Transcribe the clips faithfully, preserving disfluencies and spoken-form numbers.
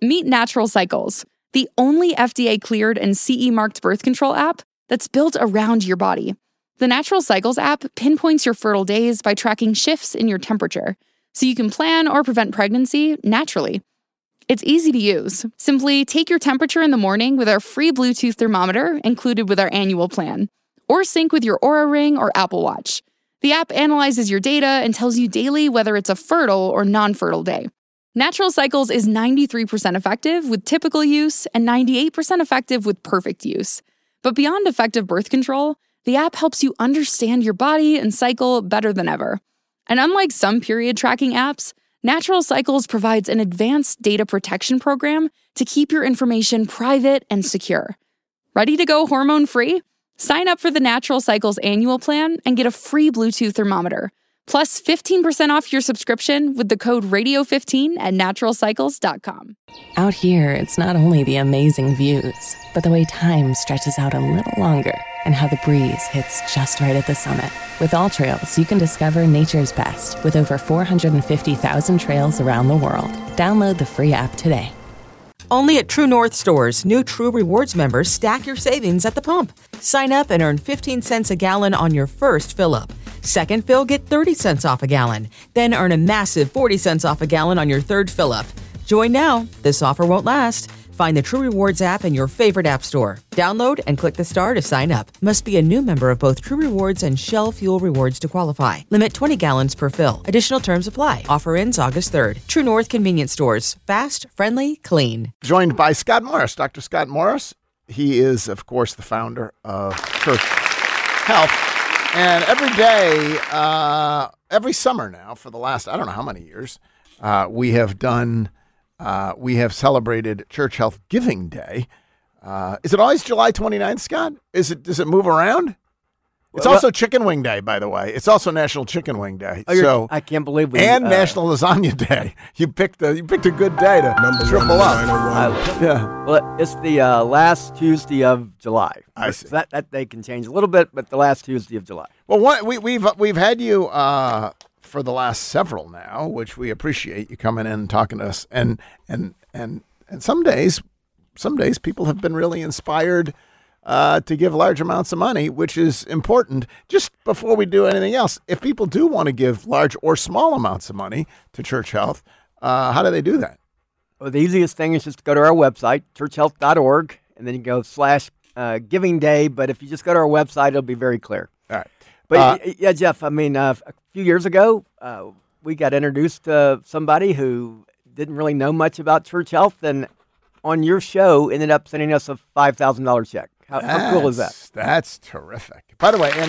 Meet Natural Cycles, the only F D A-cleared and C E-marked birth control app that's built around your body. The Natural Cycles app pinpoints your fertile days by tracking shifts in your temperature, so you can plan or prevent pregnancy naturally. It's easy to use. Simply take your temperature in the morning with our free Bluetooth thermometer included with our annual plan, or sync with your Oura Ring or Apple Watch. The app analyzes your data and tells you daily whether it's a fertile or non-fertile day. Natural Cycles is ninety-three percent effective with typical use and ninety-eight percent effective with perfect use. But beyond effective birth control, the app helps you understand your body and cycle better than ever. And unlike some period tracking apps, Natural Cycles provides an advanced data protection program to keep your information private and secure. Ready to go hormone-free? Sign up for the Natural Cycles annual plan and get a free Bluetooth thermometer, plus fifteen percent off your subscription with the code radio fifteen at natural cycles dot com. Out here, it's not only the amazing views, but the way time stretches out a little longer and how the breeze hits just right at the summit. With All Trails, you can discover nature's best with over four hundred fifty thousand trails around the world. Download the free app today. Only at True North stores, new True Rewards members stack your savings at the pump. Sign up and earn fifteen cents a gallon on your first fill-up. Second fill, get thirty cents off a gallon. Then earn a massive forty cents off a gallon on your third fill-up. Join now. This offer won't last. Find the True Rewards app in your favorite app store. Download and click the star to sign up. Must be a new member of both True Rewards and Shell Fuel Rewards to qualify. Limit twenty gallons per fill. Additional terms apply. Offer ends August third. True North Convenience Stores. Fast, friendly, clean. Joined by Scott Morris. Doctor Scott Morris. He is, of course, the founder of Church Health. And every day, uh, every summer now, for the last, I don't know how many years, uh, we have done... Uh, we have celebrated Church Health Giving Day. Uh, is it always July twenty-ninth, Scott? Is it? Does it move around? It's well, also Chicken Wing Day, by the way. It's also National Chicken Wing Day. Oh, so I can't believe we and uh, National Lasagna Day. You picked a you picked a good day to Number triple up. Uh, yeah. Well, it's the uh, last Tuesday of July. I see. So that that day can change a little bit, but the last Tuesday of July. Well, what, we, we've we've had you. Uh, for the last several now, which we appreciate you coming in and talking to us. And and and and some days, some days people have been really inspired uh, to give large amounts of money, which is important. Just before we do anything else, if people do want to give large or small amounts of money to Church Health, uh, how do they do that? Well, the easiest thing is just to go to our website, church health dot org, and then you go slash uh, giving day. But if you just go to our website, it'll be very clear. All right. But Uh, yeah, Jeff, I mean, uh, a few years ago, uh, we got introduced to somebody who didn't really know much about Church Health, and on your show ended up sending us a five thousand dollars check. How, how cool is that? That's terrific. By the way, and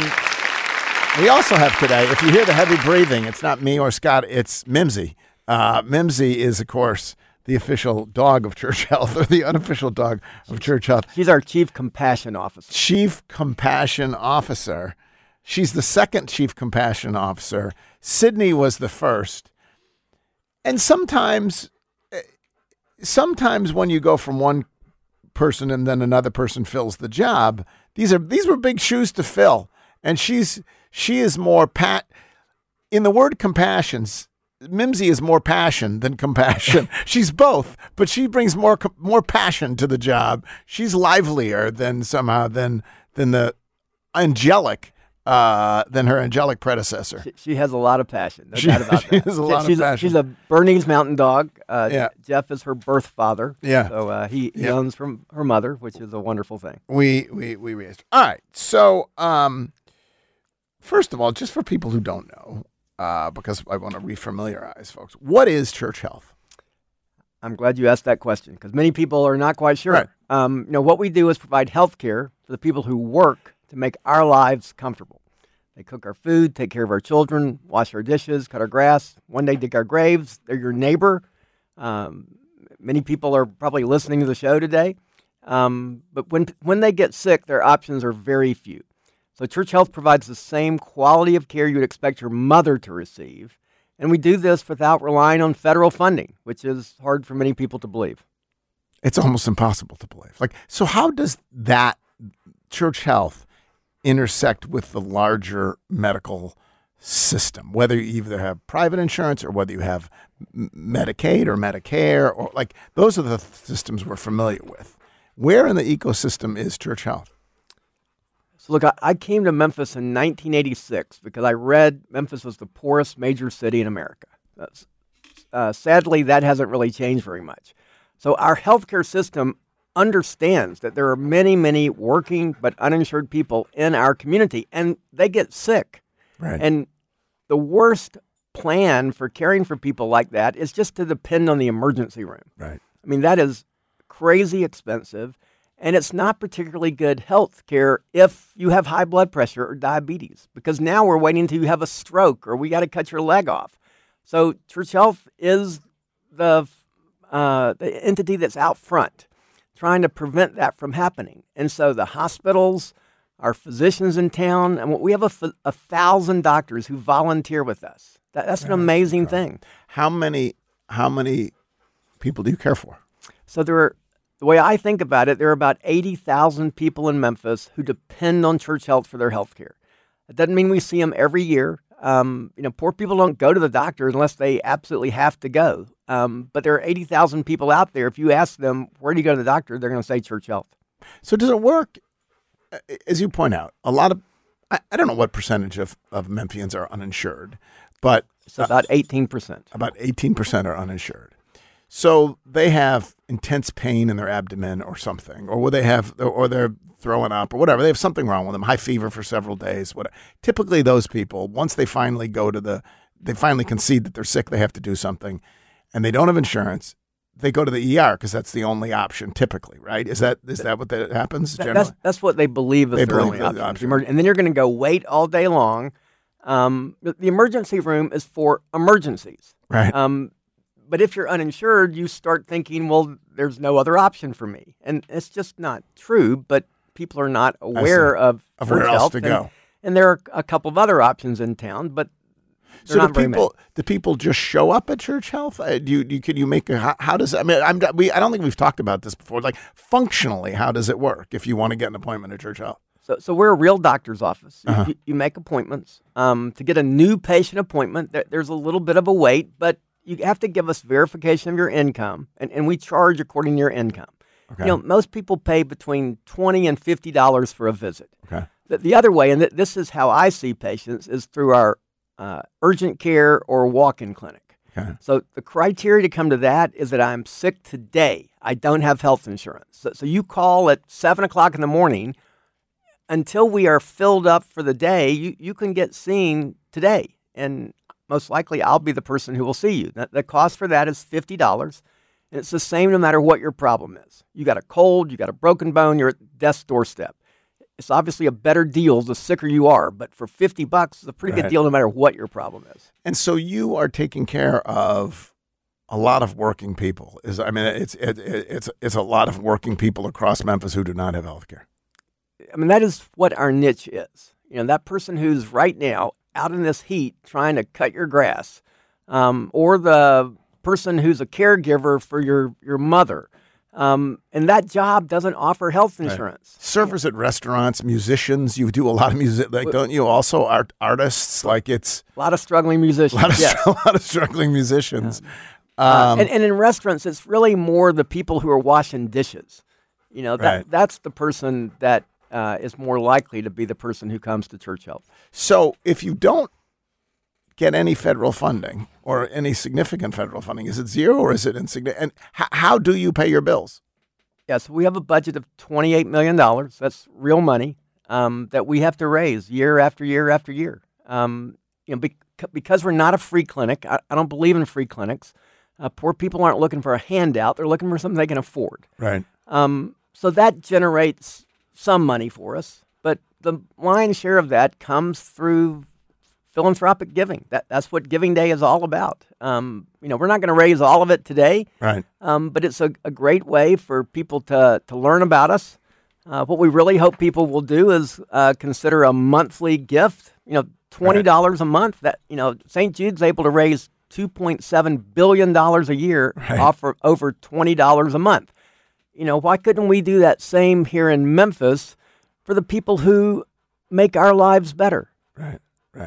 we also have today, if you hear the heavy breathing, it's not me or Scott, it's Mimsy. Uh, Mimsy is, of course, the official dog of Church Health, or the unofficial dog of Church Health. She's our Chief Compassion Officer. Chief Compassion Officer. She's the second Chief Compassion Officer. Sydney was the first. And sometimes, sometimes when you go from one person and then another person fills the job, these are these were big shoes to fill. And she's she is more pat. In the word compassion, Mimsy is more passion than compassion. She's both, but she brings more more passion to the job. She's livelier than somehow than than the angelic. Uh, than her angelic predecessor. She, she has a lot of passion. No she, doubt about she that. has a lot she's of passion. A, she's a Bernese Mountain Dog. Uh, yeah. Jeff is her birth father. Yeah. So uh, he, he yeah. owns from her mother, which is a wonderful thing. We we we raised. All right. So, um, first of all, just for people who don't know, uh, because I want to refamiliarize folks, what is Church Health? I'm glad you asked that question because many people are not quite sure. Right. Um, you know, what we do is provide health care for the people who work to make our lives comfortable. They cook our food, take care of our children, wash our dishes, cut our grass. One day dig our graves. They're your neighbor. Um, many people are probably listening to the show today. Um, but when when they get sick, their options are very few. So Church Health provides the same quality of care you'd expect your mother to receive. And we do this without relying on federal funding, which is hard for many people to believe. It's almost impossible to believe. Like, so how does that Church Health intersect with the larger medical system, whether you either have private insurance or whether you have M- Medicaid or Medicare, or like those are the th- systems we're familiar with. Where in the ecosystem is Church Health? So look, I, I came to Memphis in nineteen eighty-six because I read Memphis was the poorest major city in America. That's, uh, sadly, that hasn't really changed very much. So our healthcare system understands that there are many, many working but uninsured people in our community, and they get sick. Right. And the worst plan for caring for people like that is just to depend on the emergency room. Right. I mean, that is crazy expensive, and it's not particularly good health care if you have high blood pressure or diabetes, because now we're waiting until you have a stroke or we got to cut your leg off. So Church Health is the, uh, the entity that's out front trying to prevent that from happening. And so the hospitals, our physicians in town, and we have a, a thousand doctors who volunteer with us. That, that's an amazing thing. How many, how many people do you care for? So there are, the way I think about it, there are about eighty thousand people in Memphis who depend on Church Health for their health care. That doesn't mean we see them every year. Um, you know, poor people don't go to the doctor unless they absolutely have to go. Um, but there are eighty thousand people out there. If you ask them, where do you go to the doctor? They're going to say Church Health. So does it work, as you point out, a lot of, I, I don't know what percentage of, of Memphians are uninsured, but it's about eighteen percent. About eighteen percent are uninsured. So they have intense pain in their abdomen or something, or they have, or they're throwing up or whatever. They have something wrong with them, high fever for several days. Whatever. Typically those people, once they finally go to the, they finally concede that they're sick, they have to do something, and they don't have insurance, they go to the E R because that's the only option typically, right? Is that is that what that happens generally? That's, that's what they believe is they their believe only the option. option. And then you're going to go wait all day long. Um, the the emergency room is for emergencies. Right. Um, but if you're uninsured, you start thinking, well, there's no other option for me. And it's just not true, but people are not aware of, of where Church else Health, to and, go. And there are a couple of other options in town, but So do not very people many. do people just show up at Church Health? Uh, do you, do you can you make a how, how does I mean I'm we I don't think we've talked about this before. Like functionally, how does it work if you want to get an appointment at Church Health? So, so we're a real doctor's office. You- Uh-huh. You, you make appointments. Um, to get a new patient appointment, there, there's a little bit of a wait, but you have to give us verification of your income, and, and we charge according to your income. Okay. You know, most people pay between twenty and fifty dollars for a visit. Okay. The, the other way, and th- this is how I see patients, is through our uh, urgent care or walk-in clinic. Okay. So the criteria to come to that is that I'm sick today. I don't have health insurance. So, so you call at seven o'clock in the morning. Until we are filled up for the day, you, you can get seen today. And most likely I'll be the person who will see you. The, the cost for that is fifty dollars. And it's the same no matter what your problem is. You got a cold, you got a broken bone, you're at death's doorstep. It's obviously a better deal the sicker you are, but for fifty bucks, it's a pretty Right. good deal no matter what your problem is. And so you are taking care of a lot of working people. Is I mean it's it, it, it's it's a lot of working people across Memphis who do not have health care. I mean, that is what our niche is. You know, that person who's right now out in this heat trying to cut your grass, um, or the person who's a caregiver for your, your mother. Um, and that job doesn't offer health insurance. Right. Servers at restaurants, musicians. You do a lot of music, like don't you? Also, art artists. Like it's A lot of struggling musicians. a lot of yes. a lot of struggling musicians. Uh, Um, and, and in restaurants, it's really more the people who are washing dishes. You know, that Right. that's the person that uh, is more likely to be the person who comes to Church Health. So if you don't get any federal funding or any significant federal funding, is it zero or is it insignificant? And h- how do you pay your bills? Yes, we have a budget of twenty-eight million dollars. That's real money um, that we have to raise year after year after year. Um, you know, bec- because we're not a free clinic. I, I don't believe in free clinics. Uh, poor people aren't looking for a handout. They're looking for something they can afford. Right. Um, so that generates some money for us, but the lion's share of that comes through philanthropic giving. That that's what Giving Day is all about. Um, you know, we're not going to raise all of it today, Right. um, but it's a, a great way for people to to learn about us. Uh, what we really hope people will do is uh, consider a monthly gift. You know, twenty dollars a month. That you know, Saint Jude's able to raise two point seven billion dollars a year Right. off of over twenty dollars a month. You know, why couldn't we do that same here in Memphis for the people who make our lives better? Right. Right.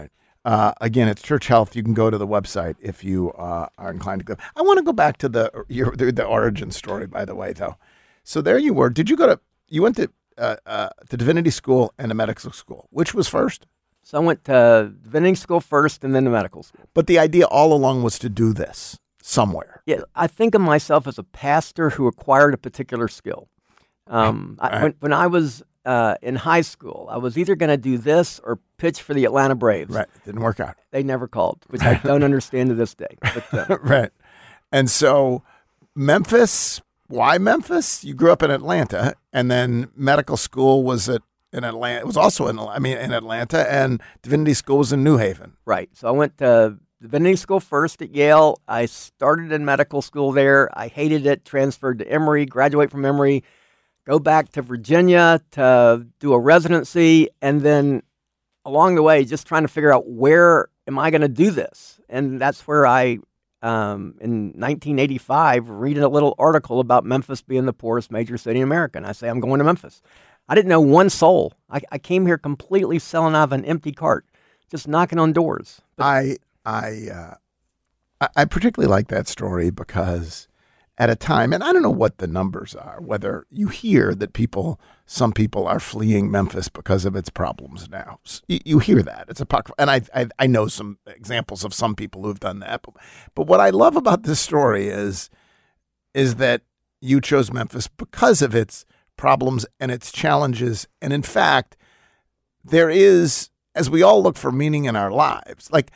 Uh, again, it's Church Health. You can go to the website if you uh, are inclined to go. I want to go back to the, your, the the origin story, by the way, though. So there you were. Did you go to? You went to uh, uh, to divinity school and to medical school. Which was first? So I went to divinity school first, and then to medical school. But the idea all along was to do this somewhere. Yeah, I think of myself as a pastor who acquired a particular skill. Um, I, Right. when, when I was uh, in high school, I was either going to do this or pitch for the Atlanta Braves. Right. It didn't work out. They never called, which I don't understand to this day. But, uh, Right. And so Memphis, why Memphis? You grew up in Atlanta, and then medical school was at in Atlanta. It was also in I mean in Atlanta, and divinity school was in New Haven. right. So I went to divinity school first at Yale. I started in medical school there. I hated it, transferred to Emory, graduate from Emory, go back to Virginia to do a residency, and then along the way, just trying to figure out where am I going to do this? And that's where I, um, in nineteen eighty-five, read a little article about Memphis being the poorest major city in America. And I say, I'm going to Memphis. I didn't know one soul. I, I came here completely selling out of an empty cart, just knocking on doors. I I uh, I I particularly like that story because at a time, and I don't know what the numbers are, whether you hear that people, some people are fleeing Memphis because of its problems now. S- You, you hear that. It's a puck, and I, I I know some examples of some people who've done that. But, but what I love about this story is is that you chose Memphis because of its problems and its challenges. And in fact, there is, as we all look for meaning in our lives, like,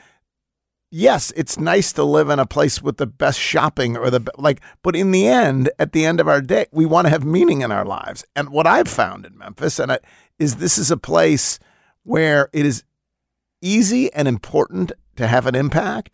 yes, it's nice to live in a place with the best shopping or the, be- like, but in the end, at the end of our day, we want to have meaning in our lives. And what I've found in Memphis and I, is this is a place where it is easy and important to have an impact.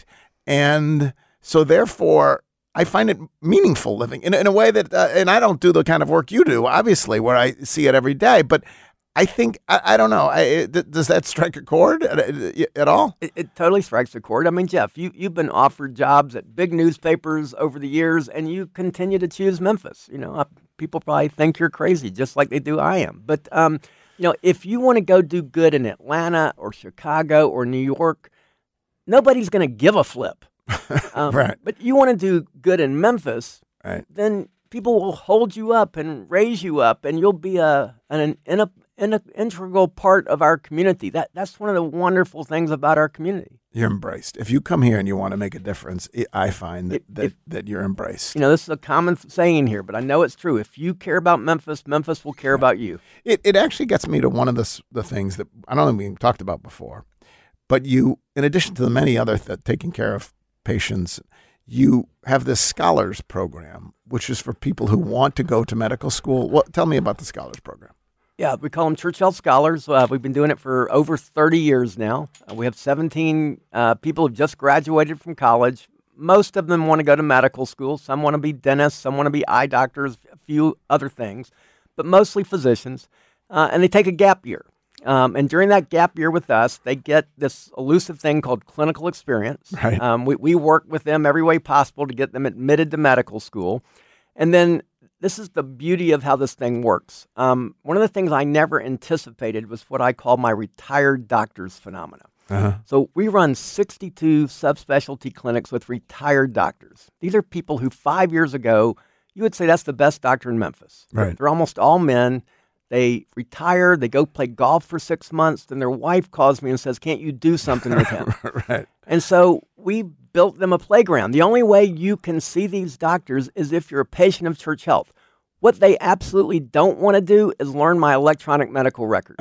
And so therefore, I find it meaningful living in, in a way that, uh, and I don't do the kind of work you do, obviously, where I see it every day, but I think, I, I don't know, I, it, does that strike a chord at, at all? It, it totally strikes a chord. I mean, Jeff, you, you've been offered jobs at big newspapers over the years, and you continue to choose Memphis. You know, uh, people probably think you're crazy, just like they do I am. But, um, you know, if you want to go do good in Atlanta or Chicago or New York, nobody's going to give a flip. Um, Right. But you want to do good in Memphis, Right. then people will hold you up and raise you up, and you'll be a an, an, an, an integral part of our community. That That's one of the wonderful things about our community. You're embraced. If you come here and you want to make a difference, it, I find that, If- that, if- that you're embraced. You know, this is a common saying here, but I know it's true. If you care about Memphis, Memphis will care about you. It it actually gets me to one of the s- the things that I don't think we talked about before, but you, in addition to the many other th- taking care of patients, you have this scholars program, which is for people who want to go to medical school. What? Tell me about the scholars program. Yeah, we call them Church Health Scholars. Uh, we've been doing it for over thirty years now. Uh, we have seventeen uh, people who've just graduated from college. Most of them want to go to medical school. Some want to be dentists. Some want to be eye doctors, a few other things, but mostly physicians. Uh, and they take a gap year. Um, and during that gap year with us, they get this elusive thing called clinical experience. Right. Um, we, we work with them every way possible to get them admitted to medical school. And then this is the beauty of how this thing works. Um, one of the things I never anticipated was what I call my retired doctors phenomena. Uh-huh. So we run sixty-two subspecialty clinics with retired doctors. These are people who five years ago, you would say that's the best doctor in Memphis. Right. They're almost all men. They retire, they go play golf for six months, then their wife calls me and says, can't you do something with him? Right. And so we built them a playground. The only way you can see these doctors is if you're a patient of Church Health. What they absolutely don't want to do is learn my electronic medical record.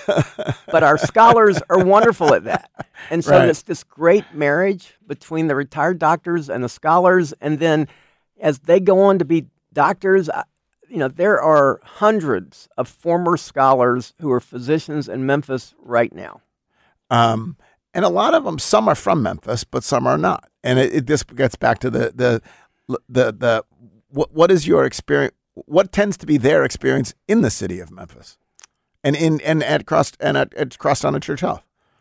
But our scholars are wonderful at that. And so Right. it's this great marriage between the retired doctors and the scholars. And then as they go on to be doctors, I- you know, there are hundreds of former scholars who are physicians in Memphis right now. Um, and a lot of them, some are from Memphis, but some are not. And it, it this gets back to the the the the what what is your experience? What tends to be their experience in the city of Memphis, and in and at Cross and at, at Crosstown and Church Health?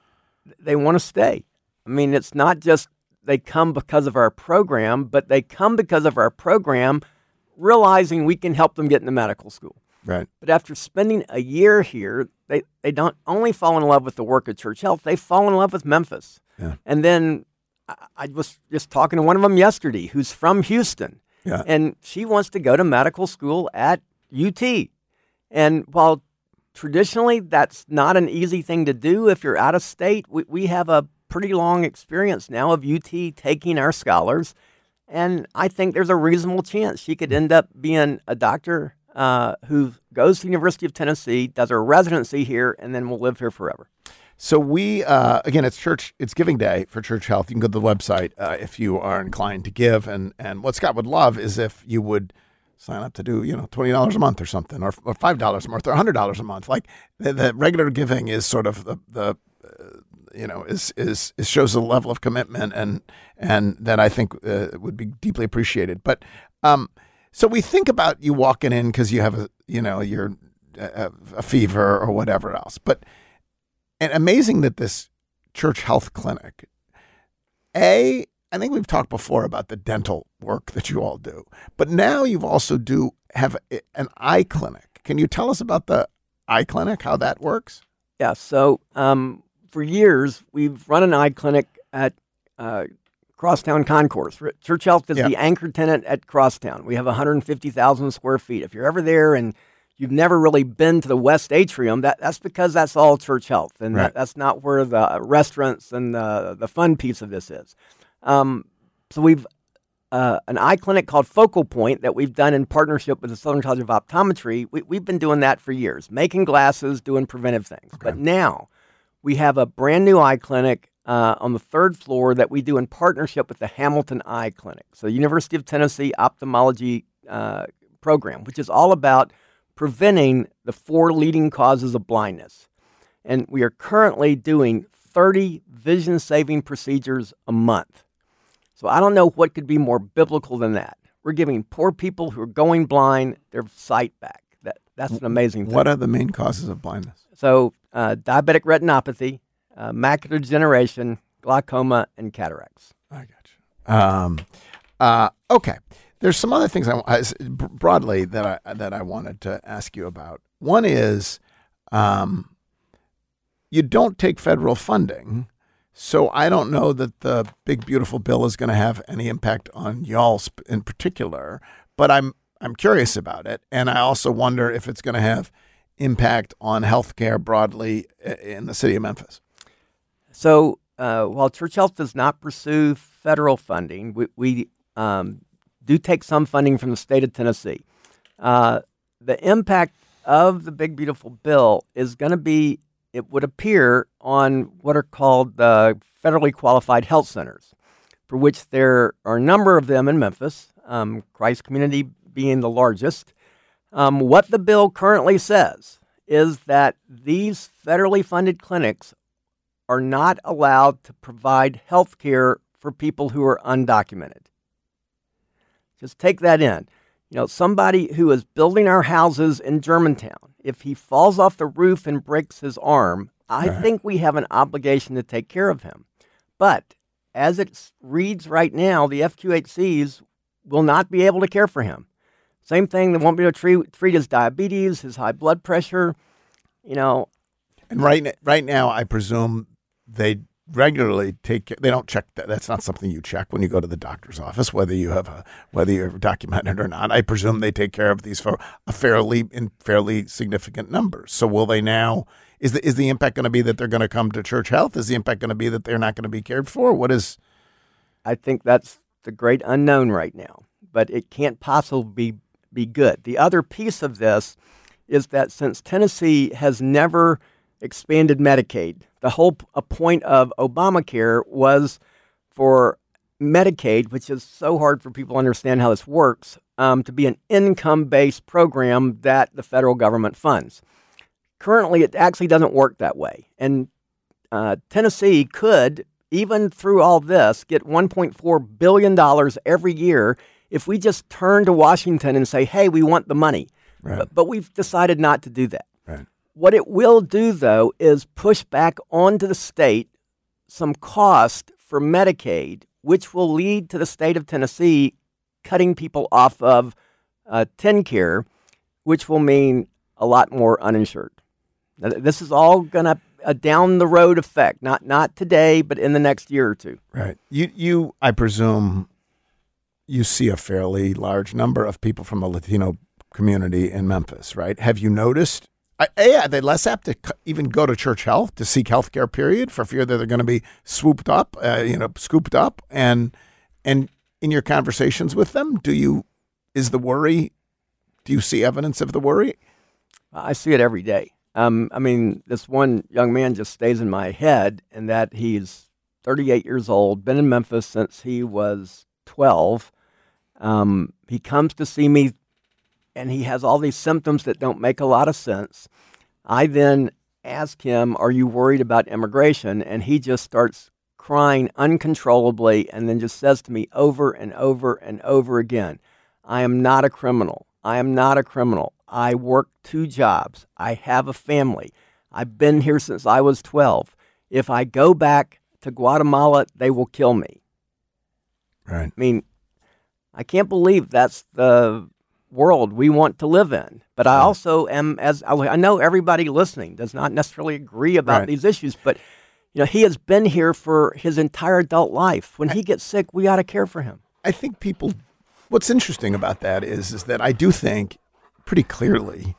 They want to stay. I mean, it's not just they come because of our program, but they come because of our program, realizing we can help them get into medical school. Right. But after spending a year here, they, they don't only fall in love with the work of Church Health, they fall in love with Memphis. Yeah. And then I, I was just talking to one of them yesterday who's from Houston. Yeah. And she wants to go to medical school at U T. And while traditionally that's not an easy thing to do if you're out of state, we, we have a pretty long experience now of U T taking our scholars. And I think there's a reasonable chance she could end up being a doctor uh, who goes to the University of Tennessee, does her residency here, and then will live here forever. So we, uh, again, it's church, it's Giving Day for Church Health. You can go to the website uh, if you are inclined to give. And, and what Scott would love is if you would sign up to do, you know, twenty dollars a month or something, or, or five dollars a month, or one hundred dollars a month. Like the, the regular giving is sort of the, the uh, you know, is, is, is shows a level of commitment and, and that I think uh, would be deeply appreciated. But um, so we think about you walking in because you have a, you know, you're a, a fever or whatever else. But and amazing that this Church Health Clinic, A, I think we've talked before about the dental work that you all do, but now you've also do have an eye clinic. Can you tell us about the eye clinic, how that works? Yeah, so um, for years, we've run an eye clinic at uh, Crosstown Concourse. Church Health is Yeah. the anchor tenant at Crosstown. We have one hundred fifty thousand square feet. If you're ever there and you've never really been to the West Atrium, that, that's because that's all Church Health, and Right. that, that's not where the restaurants and the, the fun piece of this is. Um, so we've uh, an eye clinic called Focal Point that we've done in partnership with the Southern College of Optometry. We, we've been doing that for years, making glasses, doing preventive things. Okay. But now we have a brand new eye clinic uh, on the third floor that we do in partnership with the Hamilton Eye Clinic. So University of Tennessee Ophthalmology uh, program, which is all about preventing the four leading causes of blindness. And we are currently doing thirty vision-saving procedures a month. So I don't know what could be more biblical than that. We're giving poor people who are going blind their sight back. That That's an amazing thing. What are the main causes of blindness? So uh, diabetic retinopathy, uh, macular degeneration, glaucoma, and cataracts. I got you. Um, uh, okay. There's some other things I, I broadly that I that I wanted to ask you about. One is, um, you don't take federal funding, so I don't know that the big beautiful bill is going to have any impact on y'all sp- in particular. But I'm I'm curious about it, and I also wonder if it's going to have impact on healthcare broadly in the city of Memphis. So uh, while Church Health does not pursue federal funding, we, we um, do take some funding from the state of Tennessee. Uh, the impact of the big beautiful bill is going to be, it would appear, on what are called the federally qualified health centers, for which there are a number of them in Memphis, um, Christ Community being the largest. Um, what the bill currently says is that these federally funded clinics are not allowed to provide health care for people who are undocumented. Just take that in. You know, somebody who is building our houses in Germantown, if he falls off the roof and breaks his arm, I Right. think we have an obligation to take care of him. But as it reads right now, the F Q H Cs will not be able to care for him. Same thing, they won't be able to treat, treat his diabetes, his high blood pressure, you know. And right n- right now, I presume they regularly take. They don't check that. That's not something you check when you go to the doctor's office, whether you have a whether you're documented or not. I presume they take care of these for a fairly in fairly significant numbers. So will they now? Is the is the impact going to be that they're going to come to Church Health? Is the impact going to be that they're not going to be cared for? What is? I think that's the great unknown right now, but it can't possibly be, be good. The other piece of this is that since Tennessee has never expanded Medicaid, the whole p- a point of Obamacare was for Medicaid, which is so hard for people to understand how this works, um, to be an income-based program that the federal government funds. Currently, it actually doesn't work that way. And uh, Tennessee could, even through all this, get one point four billion dollars every year if we just turn to Washington and say, hey, we want the money. Right. But, but we've decided not to do that. Right. What it will do, though, is push back onto the state some cost for Medicaid, which will lead to the state of Tennessee cutting people off of uh, TennCare, which will mean a lot more uninsured. Now, this is all going to a down the road effect, not not today, but in the next year or two. Right. You, you, I presume, you see a fairly large number of people from the Latino community in Memphis, right? Have you noticed? Uh, a, are they less apt to c- even go to Church Health to seek health care? Period, for fear that they're going to be swooped up, uh, you know, scooped up, and and in your conversations with them, do you is the worry? Do you see evidence of the worry? I see it every day. Um, I mean, this one young man just stays in my head, in that he's thirty-eight years old, been in Memphis since he was twelve. Um, he comes to see me, and he has all these symptoms that don't make a lot of sense. I then ask him, are you worried about immigration? And he just starts crying uncontrollably, and then just says to me over and over and over again, I am not a criminal. I am not a criminal. I work two jobs. I have a family. I've been here since I was twelve. If I go back to Guatemala, they will kill me. Right. I mean, I can't believe that's the world we want to live in. But I also am, as I know everybody listening does not necessarily agree about Right. these issues, but you know, he has been here for his entire adult life. When he gets sick, we ought to care for him. I think people, what's interesting about that is, is that I do think pretty clearly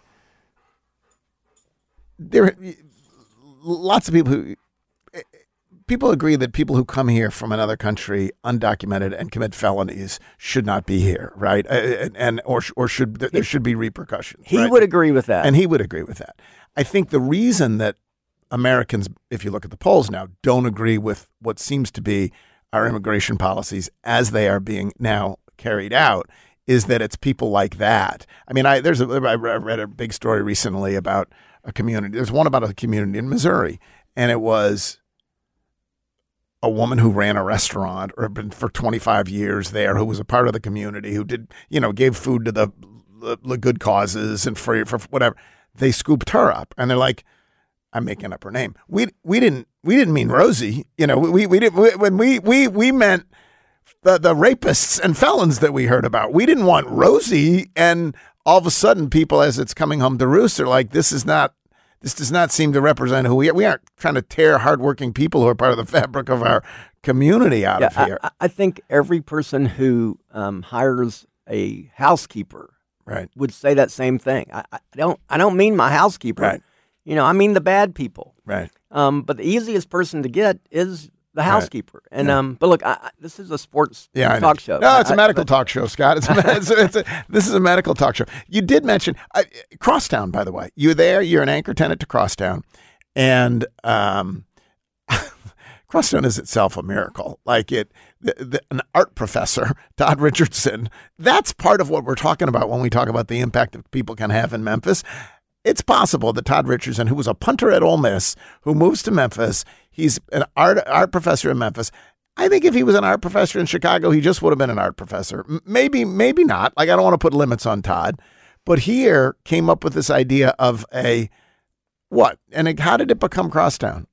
there lots of people who people agree that people who come here from another country undocumented and commit felonies should not be here, right? And, and or or should there should be repercussions. He right? would agree with that. And he would agree with that. I think the reason that Americans, if you look at the polls now, don't agree with what seems to be our immigration policies as they are being now carried out is that it's people like that. I mean, I there's a, I read a big story recently about a community. There's one about a community in Missouri, and it was a woman who ran a restaurant or had been for twenty-five years there, who was a part of the community, who did, you know, gave food to the, the, the good causes and free for whatever. They scooped her up, and they're like, I'm making up her name. We we didn't we didn't mean Rosie, you know. We we didn't we, when we we we meant the the rapists and felons that we heard about. We didn't want Rosie, and all of a sudden, people, as it's coming home to roost, are like, this is not. This does not seem to represent who we are. We aren't trying to tear hardworking people who are part of the fabric of our community out yeah, of here. I, I think every person who um, hires a housekeeper Right. would say that same thing. I, I don't. I don't mean my housekeeper. Right. You know, I mean the bad people. Right. Um, but the easiest person to get is the housekeeper. Right. And yeah. um, but look, I, I, this is a sports yeah, I talk know. show. No, it's I, a medical but, talk show, Scott. It's a, it's a, it's a, this is a medical talk show. You did mention uh, Crosstown, by the way. You're there. You're an anchor tenant to Crosstown, and um, Crosstown is itself a miracle. Like it, the, the, an art professor, Todd Richardson. That's part of what we're talking about when we talk about the impact that people can have in Memphis. It's possible that Todd Richardson, who was a punter at Ole Miss, who moves to Memphis, he's an art art professor in Memphis. I think if he was an art professor in Chicago, he just would have been an art professor. M- Maybe, maybe not. Like, I don't want to put limits on Todd. But here came up with this idea of a what? And it, how did it become Crosstown?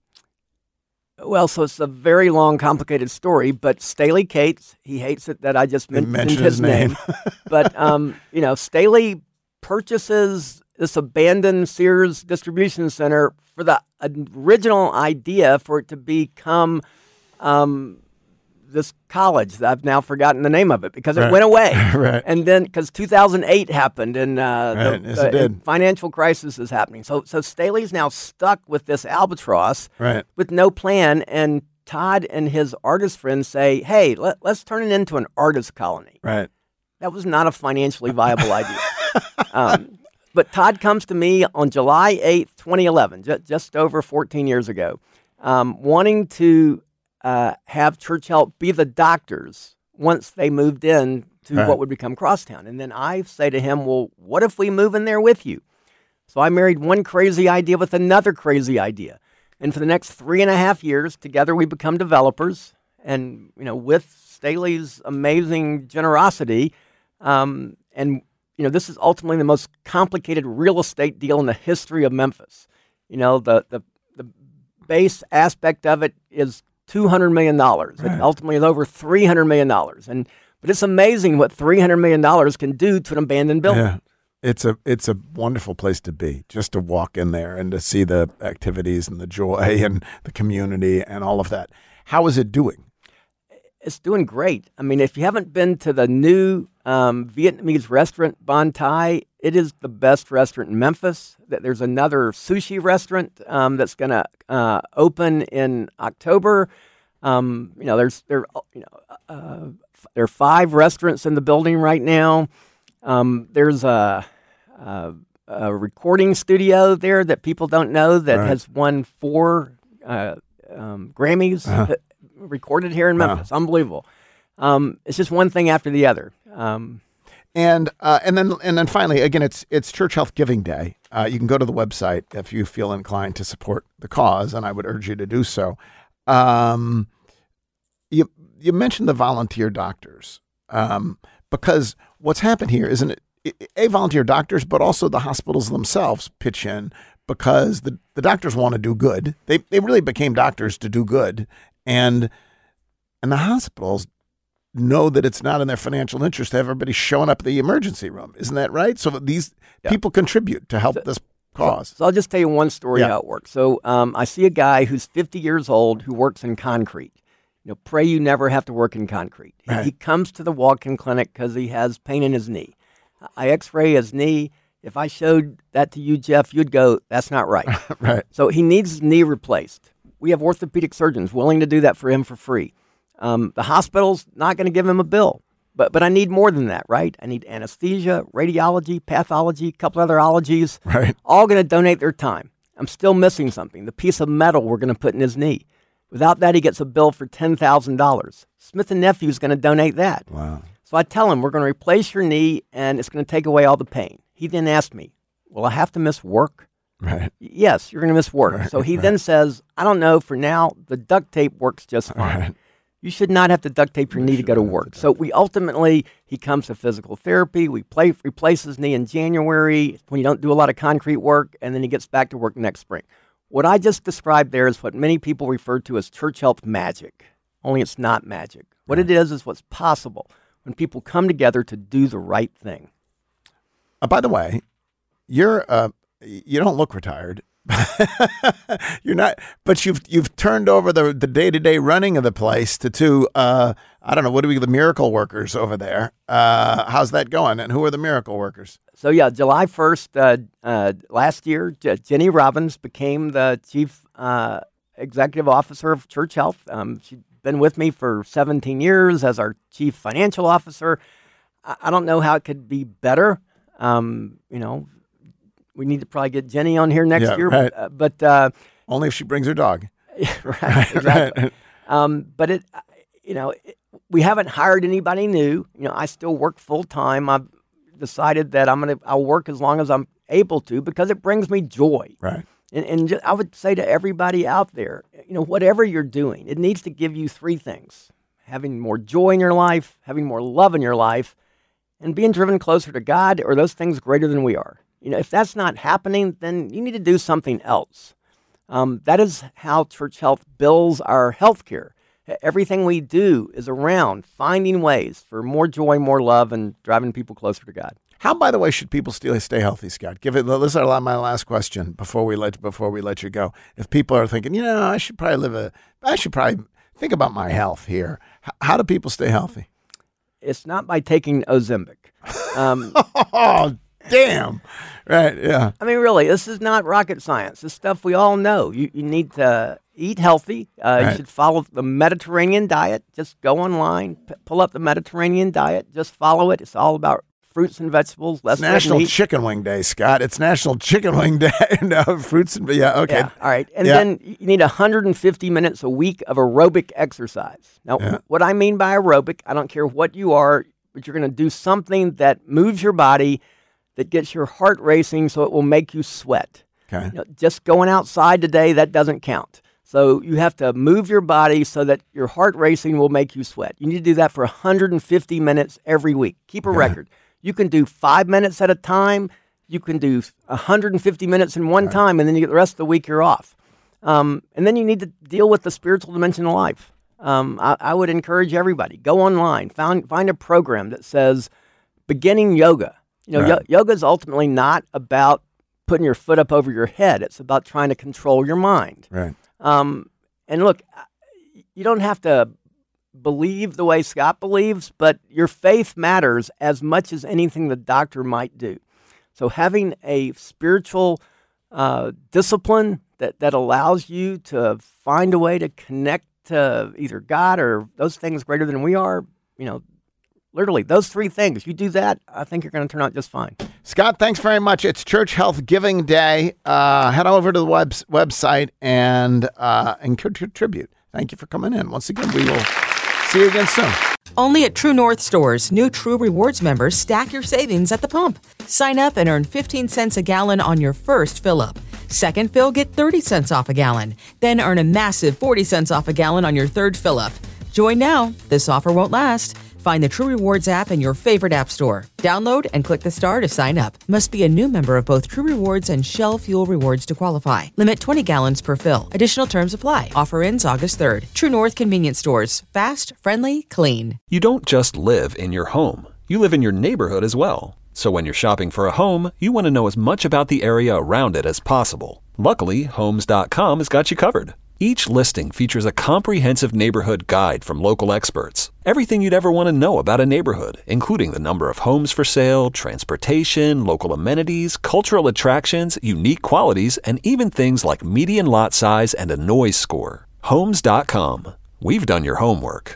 Well, so it's a very long, complicated story, but Staley Cates, he hates it that I just men- mentioned his, his name. name. But, um, you know, Staley purchases this abandoned Sears distribution center for the original idea for it to become um, this college. I've now forgotten the name of it because it Right. went away. Right. And then because two thousand eight happened and uh, Right. the, Yes, the it did. financial crisis is happening. So, so Staley's now stuck with this albatross Right. with no plan. And Todd and his artist friends say, hey, let, let's turn it into an artist colony. Right. That was not a financially viable idea. Um, but Todd comes to me on July eighth, twenty eleven, ju- just over fourteen years ago, um, wanting to uh, have Church Health be the doctors once they moved in to Right. what would become Crosstown. And then I say to him, well, what if we move in there with you? So I married one crazy idea with another crazy idea. And for the next three and a half years, together we become developers. And, you know, with Staley's amazing generosity, um, and you know, this is ultimately the most complicated real estate deal in the history of Memphis. You know, the the, the base aspect of it is two hundred million dollars. Right. It ultimately is over three hundred million dollars. And but it's amazing what three hundred million dollars can do to an abandoned building. Yeah. It's a it's a wonderful place to be, just to walk in there and to see the activities and the joy and the community and all of that. How is it doing? It's doing great. I mean, if you haven't been to the new um, Vietnamese restaurant, Bon Thai, it is the best restaurant in Memphis. There's another sushi restaurant um, that's going to uh, open in October. Um, you know, there's there you know uh, there are five restaurants in the building right now. Um, there's a, a, a recording studio there that people don't know that right. has won four uh, um, Grammys uh-huh. recorded here in Memphis. Wow. Unbelievable. Um, it's just one thing after the other. Um, and uh, and then and then finally, again, it's it's Church Health Giving Day. Uh, you can go to the website if you feel inclined to support the cause, and I would urge you to do so. Um, you you mentioned the volunteer doctors. Um, Because what's happened here isn't it, a volunteer doctors, but also the hospitals themselves pitch in because the, the doctors want to do good. They they really became doctors to do good, and and the hospitals know that it's not in their financial interest to have everybody showing up at the emergency room. Isn't that right? So these yeah. people contribute to help so, this cause. So, so I'll just tell you one story yeah. how it works. So um, I see a guy who's fifty years old who works in concrete. You know, pray you never have to work in concrete. He, right. he comes to the walk-in clinic because he has pain in his knee. I x-ray his knee. If I showed that to you, Jeff, you'd go, that's not right. right. So he needs his knee replaced. We have orthopedic surgeons willing to do that for him for free. Um, the hospital's not going to give him a bill. But but I need more than that, right? I need anesthesia, radiology, pathology, a couple other ologies. Right. All going to donate their time. I'm still missing something, the piece of metal we're going to put in his knee. Without that, he gets a bill for ten thousand dollars. Smith and Nephew is going to donate that. Wow. So I tell him, we're going to replace your knee, and it's going to take away all the pain. He then asked me, will I have to miss work? Right. Yes, you're going to miss work. Right. So he right. then says, I don't know, for now, the duct tape works just fine. Right. You should not have to duct tape your You knee to go to work. So we ultimately, he comes to physical therapy. We play, replace his knee in January when you don't do a lot of concrete work, and then he gets back to work next spring. What I just described there is what many people refer to as church health magic, only it's not magic. What it is is what's possible when people come together to do the right thing. Uh, by the way, you're uh, you don't look retired. You're not, but you've you've turned over the the day to day running of the place to two. Uh, I don't know, what do we the miracle workers over there? Uh, how's that going? And who are the miracle workers? So yeah, July first uh, uh, last year, J- Jenny Robbins became the chief uh, executive officer of Church Health. Um, she's been with me for seventeen years as our chief financial officer. I, I don't know how it could be better. Um, you know. We need to probably get Jenny on here next yeah, year, right. uh, but uh, only if she brings her dog. right, exactly. right. Um, but it, you know, it, we haven't hired anybody new. You know, I still work full time. I've decided that I'm gonna I'll work as long as I'm able to because it brings me joy. Right. And, and just, I would say to everybody out there, you know, whatever you're doing, it needs to give you three things: having more joy in your life, having more love in your life, and being driven closer to God, or those things greater than we are. You know, if that's not happening, then you need to do something else. Um, that is how Church Health bills our health care. Everything we do is around finding ways for more joy, more love, and driving people closer to God. How, by the way, should people still stay healthy, Scott? Give it. This is my last question before we let before we let you go. If people are thinking, you know, I should probably live a, I should probably think about my health here. H- how do people stay healthy? It's not by taking Ozempic. Um, oh, damn. Right, yeah. I mean, really, this is not rocket science. This stuff we all know. You, you need to eat healthy. Uh, right. You should follow the Mediterranean diet. Just go online, p- pull up the Mediterranean diet. Just follow it. It's all about fruits and vegetables. Less it's National meat. Chicken Wing Day, Scott. It's National Chicken Wing Day. no, fruits and, yeah, okay. Yeah, all right. And yeah. then you need one hundred fifty minutes a week of aerobic exercise. Now, yeah. what I mean by aerobic, I don't care what you are, but you're going to do something that moves your body, that gets your heart racing so it will make you sweat. Okay. You know, just going outside today, that doesn't count. So you have to move your body so that your heart racing will make you sweat. You need to do that for one hundred fifty minutes every week. Keep a okay. record. You can do five minutes at a time. You can do one hundred fifty minutes in one right. time, and then you get the rest of the week you're off. Um, and then you need to deal with the spiritual dimension of life. Um, I, I would encourage everybody, go online, find, find a program that says beginning yoga. You know, Right. yo- yoga is ultimately not about putting your foot up over your head. It's about trying to control your mind. Right. Um, and look, you don't have to believe the way Scott believes, but your faith matters as much as anything the doctor might do. So having a spiritual uh, discipline that, that allows you to find a way to connect to either God or those things greater than we are, you know, literally those three things, you do that, I think you're going to turn out just fine. Scott, thanks very much. It's Church Health Giving Day. Uh, head over to the web- website and uh, and contribute. Thank you for coming in. Once again, we will see you again soon. Only at True North stores, new True Rewards members stack your savings at the pump. Sign up and earn fifteen cents a gallon on your first fill-up. Second fill, get thirty cents off a gallon. Then earn a massive forty cents off a gallon on your third fill-up. Join now. This offer won't last. Find the True Rewards app in your favorite app store. Download and click the star to sign up. Must be a new member of both True Rewards and Shell Fuel Rewards to qualify. Limit twenty gallons per fill. Additional terms apply. Offer ends August third. True North Convenience Stores. Fast, friendly, clean. You don't just live in your home. You live in your neighborhood as well. So when you're shopping for a home, you want to know as much about the area around it as possible. Luckily, Homes dot com has got you covered. Each listing features a comprehensive neighborhood guide from local experts. Everything you'd ever want to know about a neighborhood, including the number of homes for sale, transportation, local amenities, cultural attractions, unique qualities, and even things like median lot size and a noise score. Homes dot com. We've done your homework.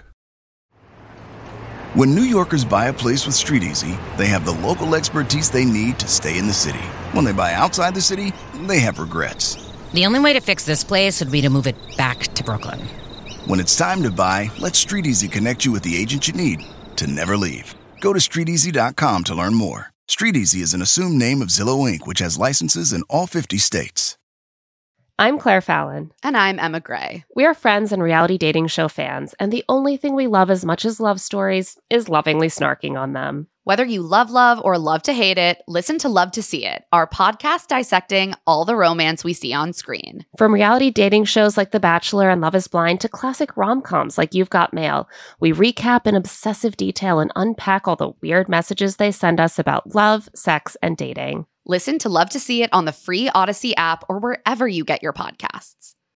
When New Yorkers buy a place with StreetEasy, they have the local expertise they need to stay in the city. When they buy outside the city, they have regrets. The only way to fix this place would be to move it back to Brooklyn. When it's time to buy, let StreetEasy connect you with the agent you need to never leave. Go to street easy dot com to learn more. StreetEasy is an assumed name of Zillow Incorporated, which has licenses in all fifty states. I'm Claire Fallon. And I'm Emma Gray. We are friends and reality dating show fans, and the only thing we love as much as love stories is lovingly snarking on them. Whether you love love or love to hate it, listen to Love to See It, our podcast dissecting all the romance we see on screen. From reality dating shows like The Bachelor and Love is Blind to classic rom-coms like You've Got Mail, we recap in obsessive detail and unpack all the weird messages they send us about love, sex, and dating. Listen to Love to See It on the free Odyssey app or wherever you get your podcasts.